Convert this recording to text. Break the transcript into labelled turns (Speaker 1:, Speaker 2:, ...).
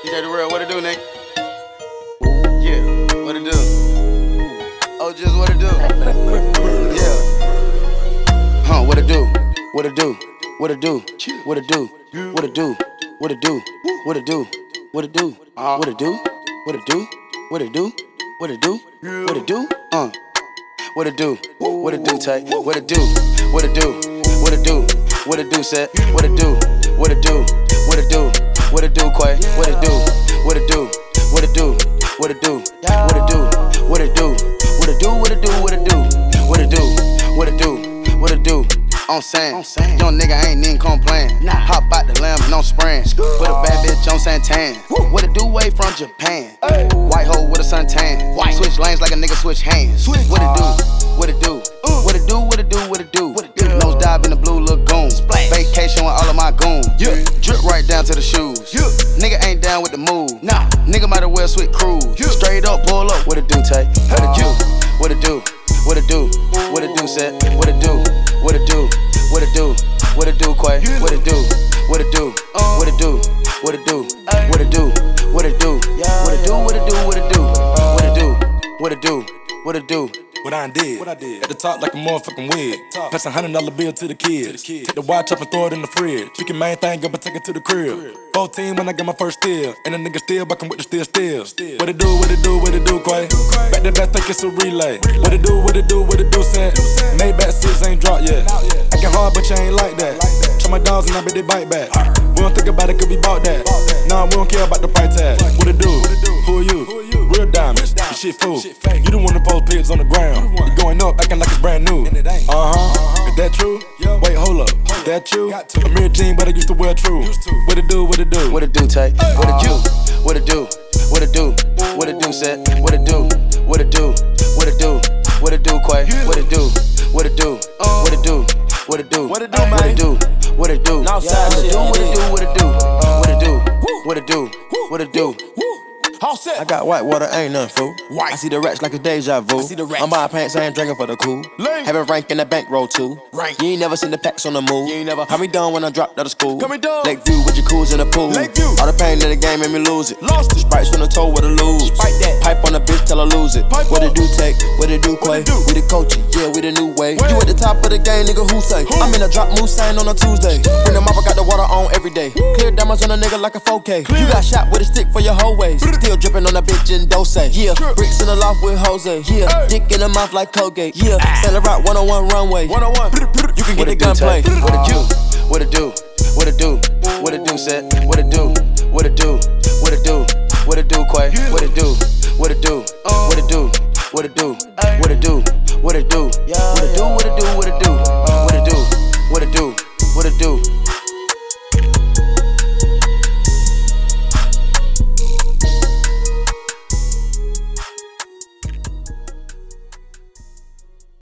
Speaker 1: DJ The Real, what it do, nigga? Yeah, what it do? Oh, just what it do? Yeah. Huh, what it do? What it do? What it do? What it do? What it do? What it do? What it do? What it do? What it do? What it do? What it do? What it do? What it do? What it do? What it do, Tay? What it do? What it do? What it do? What it do, Set? What it do? What it do? What it do? What it do, Quay? What it do? What it do? What it do? What it do? What it do? What it do? What it do? What it do? What it do? What it do? What it do? What it do? I'm saying, young nigga ain't even complain. Hop out the lamb and I'm spraying. Put a bad bitch on Santan. What it do way from Japan? White hoe with a suntan. Switch lanes like a nigga switch hands. What it do? What it do? What it do? What it do? What it do? Nose dive in the blue lagoon. Vacation with all of my goons. Drip right down to the shoes. Nigga ain't down with the move. Nigga might as well switch cruise. Straight up, pull up. What it do, Tay? What it do? What it do? What it do? What it do, Set? What it do? What it do? What it do? What it do, Quay? What it do? What it do? What it do? What it do? What it do? What it do? What it do? What it do? What it do? What it do? What it do? What it do?
Speaker 2: What I did. At the top like a motherfucking wig. Pass $100 bill to the kids. Take the watch up and throw it in the fridge. Pick your main thing up and take it to the crib. 14 when I got my first steal. And the nigga still bucking with the still. What it do, what it do, what it do, Quay? Back to back, think it's a relay. What it do, what it do, what it do, Saint? Maybach 6 ain't dropped yet. Acting hard, but you ain't like that. Try my dogs and I bet they bite back. We don't think about it, could be bought that. Nah, we don't care about the price tag. What it do? Who are you? Real diamonds, you shit fool. You the one that post pigs on the ground. You going up, acting like it's brand new. Is that true? Wait, hold up. Is that true? I'm mere jean, but I used to wear true. What it do? What it do?
Speaker 1: What it do, Tay? What it do? What it do? What it do? What it do, Set? What it do? What it do? What it do? What it do, Quay? What it do? What it do? What it do? What it do? What it do, man? What it do? What it do? What it do? What it do? What it do? What it do? What it do? What it do?
Speaker 3: I got white water, ain't nothing fool. I see the rats like a deja vu. I'm buying pants, I ain't drinking for the cool. Having rank in the bankroll too. You ain't never seen the packs on the move. How me done when I dropped out of school. Lakeview with jacuzzi in the pool. All the pain in the game made me lose it. The sprites from the toe with a lose. Pipe on the bitch till I lose it. What it do, take? What it do, Quay? We the coach, yeah, we the new way. You at the top of the game, nigga, who say? I'm in a drop moose sign on a Tuesday. Bring them up, I got the water on every day. Clear diamonds on a nigga like a 4K. You got shot with a stick for your whole ways. Still dripping on a bitch in Dose. Yeah, bricks in the loft with Jose. Yeah, dick in the mouth like Colgate. Yeah, Sailor Rock 101 runway. You can get the gunplay.
Speaker 1: What it do? What it do? What it do? What it do, Set? What it do? What it do? What it do? What it do, Quay? What it do? What it do? What it do? What it do? What it do? What it do? What it do? What it do? What it do?